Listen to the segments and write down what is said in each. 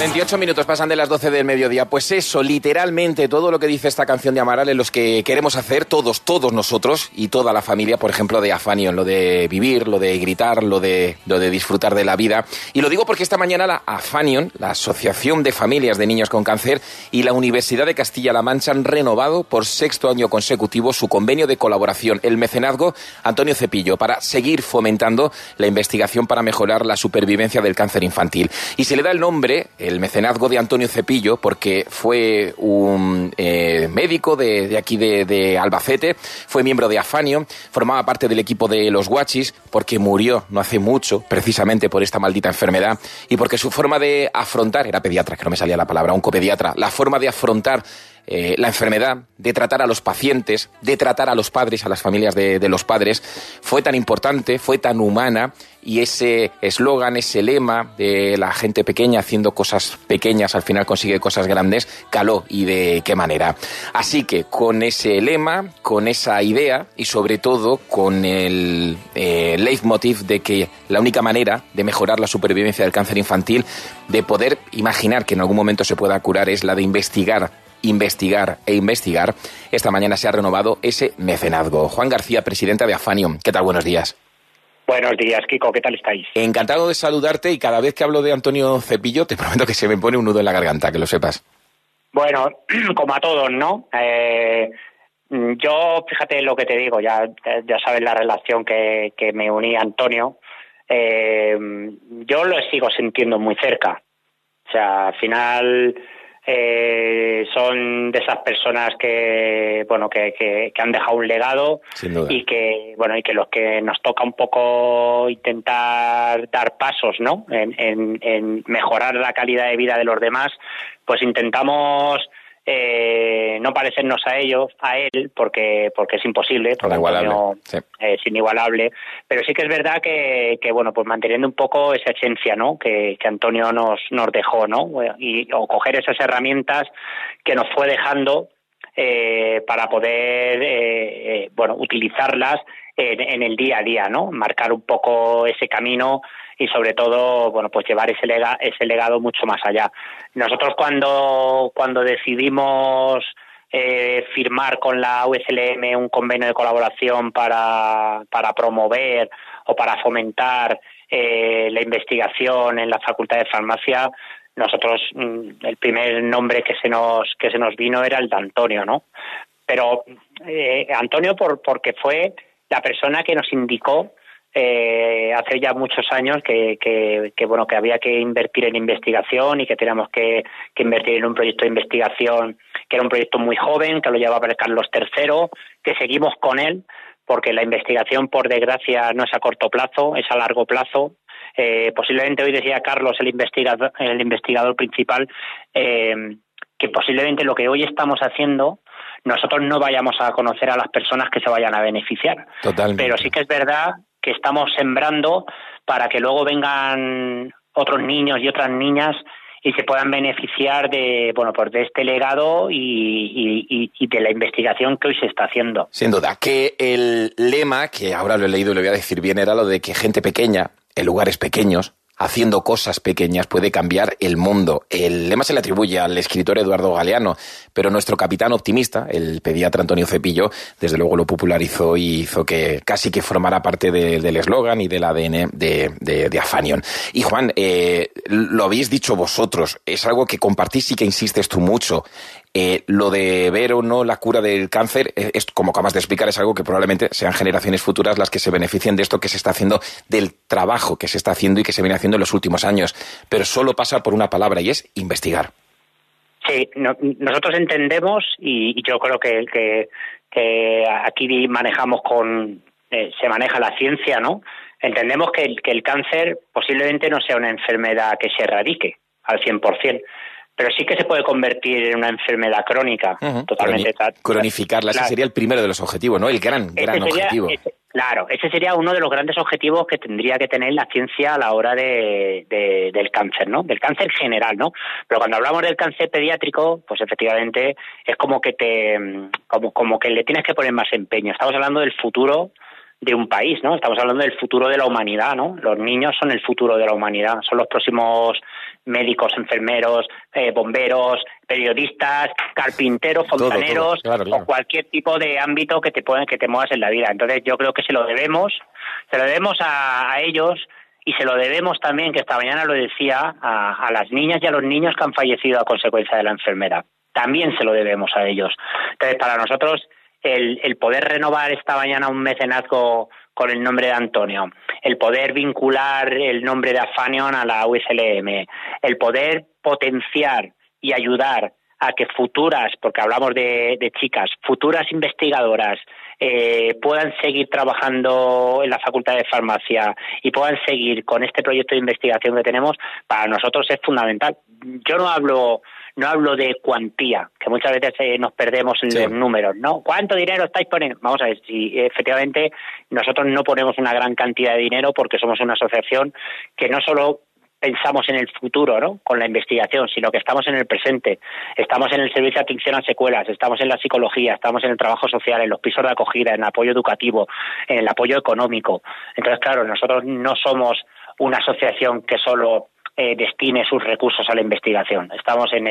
28 minutos pasan de las 12 del mediodía. Pues eso, literalmente, todo lo que dice esta canción de Amaral es lo que queremos hacer todos nosotros y toda la familia, por ejemplo, de Afanion, lo de vivir, lo de gritar, lo de disfrutar de la vida. Y lo digo porque esta mañana la Afanion, la Asociación de Familias de Niños con Cáncer, y la Universidad de Castilla-La Mancha han renovado por 6º año consecutivo su convenio de colaboración, el mecenazgo Antonio Cepillo, para seguir fomentando la investigación para mejorar la supervivencia del cáncer infantil. Y se le da el nombre, el mecenazgo de Antonio Cepillo, porque fue un médico de aquí de Albacete, fue miembro de Afanion, formaba parte del equipo de los Guachis, porque murió no hace mucho, precisamente por esta maldita enfermedad, y porque su forma de afrontar, era pediatra, que no me salía la palabra, oncopediatra, la forma de afrontar la enfermedad, de tratar a los pacientes, de tratar a los padres, a las familias de los padres, fue tan importante, fue tan humana, y ese eslogan, ese lema de la gente pequeña haciendo cosas pequeñas, al final consigue cosas grandes, caló, y de qué manera. Así que con ese lema, con esa idea y sobre todo con el leitmotiv de que la única manera de mejorar la supervivencia del cáncer infantil, de poder imaginar que en algún momento se pueda curar, es la de investigar, esta mañana se ha renovado ese mecenazgo. Juan García, presidenta de Afanion, ¿qué tal? Buenos días. Buenos días, Kiko, ¿qué tal estáis? Encantado de saludarte, y cada vez que hablo de Antonio Cepillo te prometo que se me pone un nudo en la garganta, que lo sepas. Bueno, como a todos, ¿no? Yo, fíjate lo que te digo, ya sabes la relación que me unía a Antonio. Yo lo sigo sintiendo muy cerca. O sea, al final son de esas personas que han dejado un legado, sin duda, y que los que nos toca un poco intentar dar pasos, ¿no? En mejorar la calidad de vida de los demás, pues intentamos no parecernos a él, porque es imposible, porque Antonio es inigualable, pero sí que es verdad que pues manteniendo un poco esa esencia, ¿no? Que Antonio nos dejó, ¿no? O coger esas herramientas que nos fue dejando para poder utilizarlas en el día a día, ¿no? Marcar un poco ese camino y sobre todo, pues llevar ese legado mucho más allá. Nosotros cuando decidimos firmar con la USLM un convenio de colaboración para promover o para fomentar la investigación en la Facultad de Farmacia, nosotros el primer nombre que se nos vino era el de Antonio, ¿no? Pero Antonio porque fue la persona que nos indicó hace ya muchos años que había que invertir en investigación y que teníamos que invertir en un proyecto de investigación que era un proyecto muy joven, que lo llevaba Carlos III, que seguimos con él, porque la investigación, por desgracia, no es a corto plazo, es a largo plazo. Posiblemente, hoy decía Carlos, el investigador principal, que posiblemente lo que hoy estamos haciendo nosotros no vayamos a conocer a las personas que se vayan a beneficiar. Totalmente. Pero sí que es verdad que estamos sembrando para que luego vengan otros niños y otras niñas y se puedan beneficiar de este legado y de la investigación que hoy se está haciendo. Sin duda, que el lema, que ahora lo he leído y lo voy a decir bien, era lo de que gente pequeña, en lugares pequeños, haciendo cosas pequeñas, puede cambiar el mundo. El lema se le atribuye al escritor Eduardo Galeano, pero nuestro capitán optimista, el pediatra Antonio Cepillo, desde luego lo popularizó y hizo que casi que formara parte del eslogan y del ADN de Afanion. Y Juan, lo habéis dicho vosotros, es algo que compartís y que insistes tú mucho. Lo de ver o no la cura del cáncer, es, como acabas de explicar, es algo que probablemente sean generaciones futuras las que se beneficien de esto que se está haciendo, del trabajo que se está haciendo y que se viene haciendo en los últimos años. Pero solo pasa por una palabra, y es investigar. Sí, nosotros entendemos, y yo creo que aquí manejamos se maneja la ciencia, ¿no? Entendemos que el cáncer posiblemente no sea una enfermedad que se erradique al 100%. Pero sí que se puede convertir en una enfermedad crónica, totalmente. Cronificarla, ese sería el primero de los objetivos, ¿no? El gran objetivo. Ese sería uno de los grandes objetivos que tendría que tener la ciencia a la hora del cáncer, ¿no? Del cáncer general, ¿no? Pero cuando hablamos del cáncer pediátrico, pues efectivamente es como que como que le tienes que poner más empeño. Estamos hablando del futuro de un país, ¿no? Estamos hablando del futuro de la humanidad, ¿no? Los niños son el futuro de la humanidad, son los próximos médicos, enfermeros, bomberos, periodistas, carpinteros, fontaneros, todo. Claro. O cualquier tipo de ámbito que te muevas en la vida. Entonces yo creo que se lo debemos a ellos, y se lo debemos también, que esta mañana lo decía, a las niñas y a los niños que han fallecido a consecuencia de la enfermedad. También se lo debemos a ellos. Entonces, para nosotros, el poder renovar esta mañana un mecenazgo con el nombre de Antonio, el poder vincular el nombre de Afanion a la USLM, el poder potenciar y ayudar a que futuras, porque hablamos de chicas, futuras investigadoras puedan seguir trabajando en la Facultad de Farmacia y puedan seguir con este proyecto de investigación que tenemos, para nosotros es fundamental. Yo no hablo de cuantía, que muchas veces nos perdemos en los números, ¿no? ¿Cuánto dinero estáis poniendo? Vamos a ver, si efectivamente nosotros no ponemos una gran cantidad de dinero porque somos una asociación que no solo pensamos en el futuro, ¿no?, con la investigación, sino que estamos en el presente, estamos en el servicio de atención a secuelas, estamos en la psicología, estamos en el trabajo social, en los pisos de acogida, en el apoyo educativo, en el apoyo económico. Entonces, claro, nosotros no somos una asociación que solo destine sus recursos a la investigación. Estamos en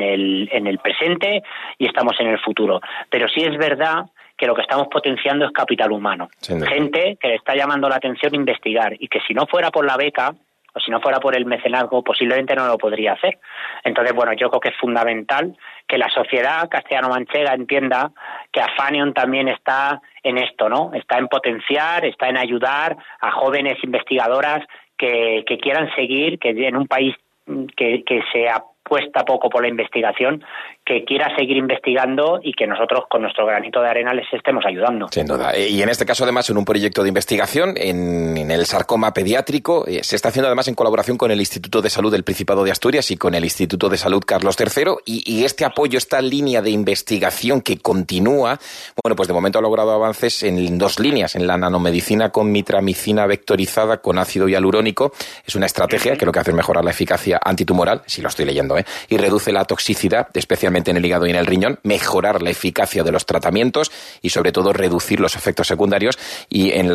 el presente y estamos en el futuro. Pero sí es verdad que lo que estamos potenciando es capital humano. Gente que le está llamando la atención investigar, y que si no fuera por la beca o si no fuera por el mecenazgo, posiblemente no lo podría hacer. Entonces, bueno, yo creo que es fundamental que la sociedad castellano-manchega entienda que Afanion también está en esto, ¿no? Está en potenciar, está en ayudar a jóvenes investigadoras que quieran seguir, que en un país que se apuesta poco por la investigación, que quiera seguir investigando, y que nosotros con nuestro granito de arena les estemos ayudando. Sin duda. Y en este caso, además, en un proyecto de investigación en el sarcoma pediátrico, se está haciendo además en colaboración con el Instituto de Salud del Principado de Asturias y con el Instituto de Salud Carlos III, y este apoyo, esta línea de investigación que continúa, bueno, pues de momento ha logrado avances en 2 líneas, en la nanomedicina con mitramicina vectorizada con ácido hialurónico. Es una estrategia que lo que hace es mejorar la eficacia antitumoral, si lo estoy leyendo, y reduce la toxicidad, especialmente en el hígado y en el riñón, mejorar la eficacia de los tratamientos y sobre todo reducir los efectos secundarios, y en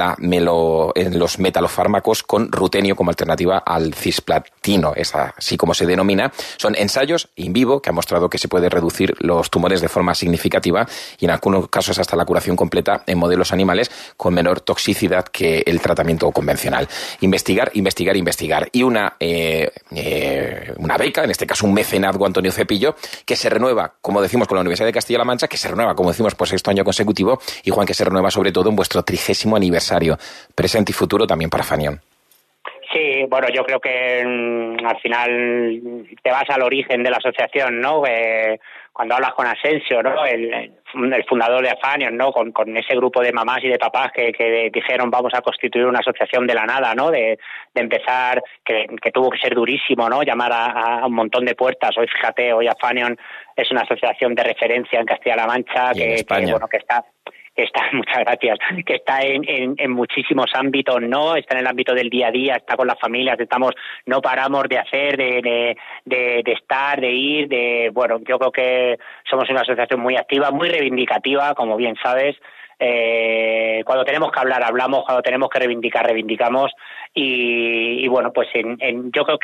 los metalofármacos con rutenio como alternativa al cisplatino, es así como se denomina. Son ensayos in vivo que han mostrado que se puede reducir los tumores de forma significativa, y en algunos casos hasta la curación completa en modelos animales con menor toxicidad que el tratamiento convencional. Investigar. Y una beca, en este caso un mecenazgo Antonio Cepillo, que se renueva, como decimos, con la Universidad de Castilla-La Mancha, que se renueva, como decimos, por 6º año consecutivo, y Juan, que se renueva sobre todo en vuestro 30º aniversario, presente y futuro también para Afanion. Sí, bueno, yo creo que al final te vas al origen de la asociación, ¿no? Cuando hablas con Asensio, ¿no?, el fundador de Afanion, ¿no?, con ese grupo de mamás y de papás que dijeron vamos a constituir una asociación de la nada, ¿no?, de empezar, que tuvo que ser durísimo, ¿no?, llamar a un montón de puertas. Hoy, fíjate, hoy Afanion es una asociación de referencia en Castilla-La Mancha, que está, muchas gracias, que está en muchísimos ámbitos, ¿no? Está en el ámbito del día a día, está con las familias, no paramos de hacer, de estar, de ir, bueno, yo creo que somos una asociación muy activa, muy reivindicativa, como bien sabes. Cuando tenemos que hablar, hablamos, cuando tenemos que reivindicar, reivindicamos, y bueno, pues yo creo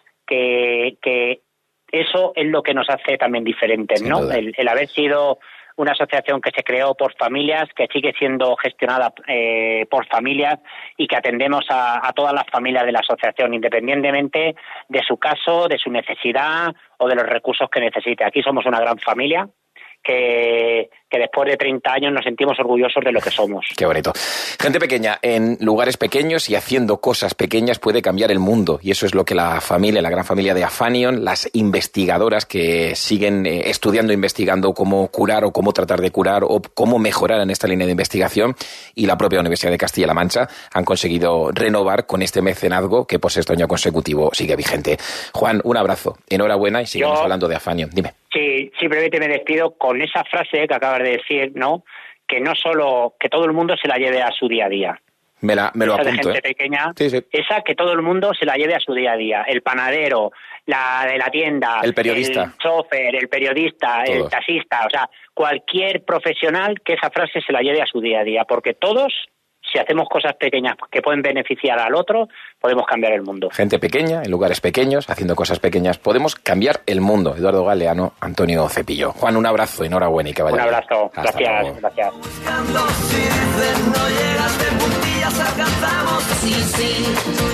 que eso es lo que nos hace también diferentes, ¿no? El haber sido una asociación que se creó por familias, que sigue siendo gestionada por familias, y que atendemos a todas las familias de la asociación, independientemente de su caso, de su necesidad o de los recursos que necesite. Aquí somos una gran familia que después de 30 años nos sentimos orgullosos de lo que somos. Qué bonito. Gente pequeña, en lugares pequeños y haciendo cosas pequeñas puede cambiar el mundo, y eso es lo que la gran familia de Afanion, las investigadoras que siguen estudiando, investigando cómo curar o cómo tratar de curar o cómo mejorar en esta línea de investigación, y la propia Universidad de Castilla-La Mancha han conseguido renovar con este mecenazgo que por 6º año consecutivo sigue vigente. Juan, un abrazo, enhorabuena, y seguimos hablando de Afanion. Dime. Sí, simplemente me despido con esa frase que acabas de decir, ¿no? Que no solo que todo el mundo se la lleve a su día a día. Me lo apunto, de gente pequeña, sí. Esa que todo el mundo se la lleve a su día a día. El panadero, la de la tienda, el periodista, el chofer, el periodista, todos. El taxista, o sea, cualquier profesional que esa frase se la lleve a su día a día, porque todos, si hacemos cosas pequeñas que pueden beneficiar al otro, podemos cambiar el mundo. Gente pequeña, en lugares pequeños, haciendo cosas pequeñas, podemos cambiar el mundo. Eduardo Galeano, Antonio Cepillo. Juan, un abrazo, enhorabuena y que vaya bien. Un abrazo, Hasta gracias, luego. gracias. Si dicen no llegas de puntillas, alcanzamos. Sí, sí,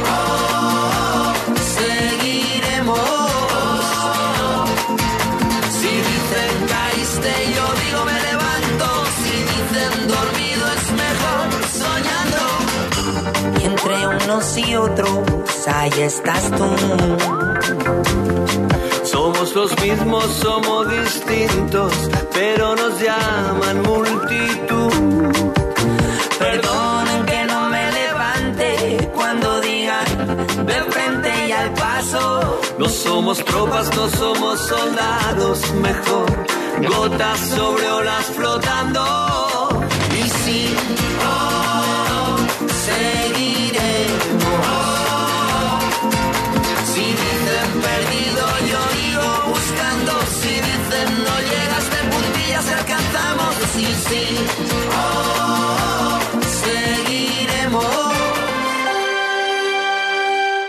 seguiremos. Si dicen caíste, yo digo me levanto. Si dicen dormido es mejor soñando. Y entre unos y otros, ahí estás tú. Somos los mismos, somos distintos, pero nos llaman multitud. Perdonen que no me levante cuando digan de frente y al paso. No somos tropas, no somos soldados, mejor gotas sobre olas flotando. Y sí, seguiremos. Si dicen perdido, yo digo buscando. Si dicen no llegas de puntillas, alcanzamos. Sí, sí.